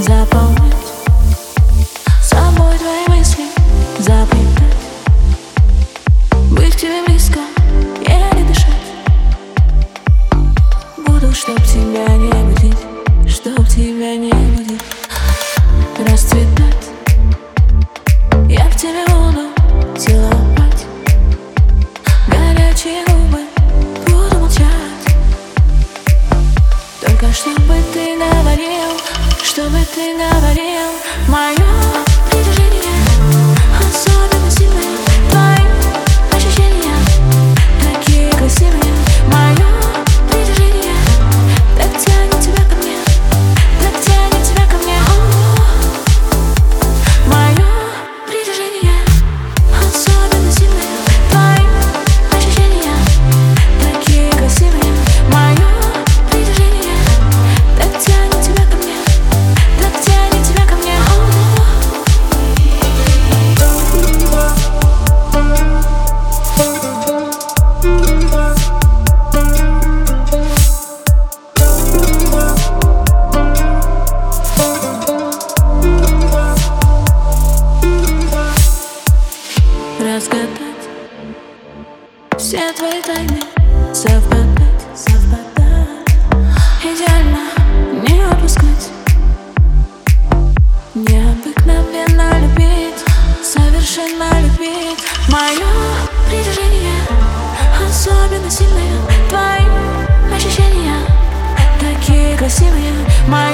заполнять собой твои мысли, заплетать, быть к тебе близко, еле дышать. Буду, чтоб тебя не будить, чтоб тебя не будить, расцветать. Я в тебе буду целовать горячие губы, буду молчать. Только чтобы ты говорил, мое притяжение особенно сильное. Твои ощущения такие красивые. Мое притяжение так тянет тебя ко мне, так тянет тебя ко мне. Мое притяжение особенно сильное. Твои ощущения такие красивые. Мое притяжение так тянет тебя ко мне, так тянет тебя ко мне. Разгадать все твои тайны, совпадать, идеально не отпускать, необыкновенно любить, совершенно любить. Мое притяжение особенно сильное. Твои ощущения такие красивые.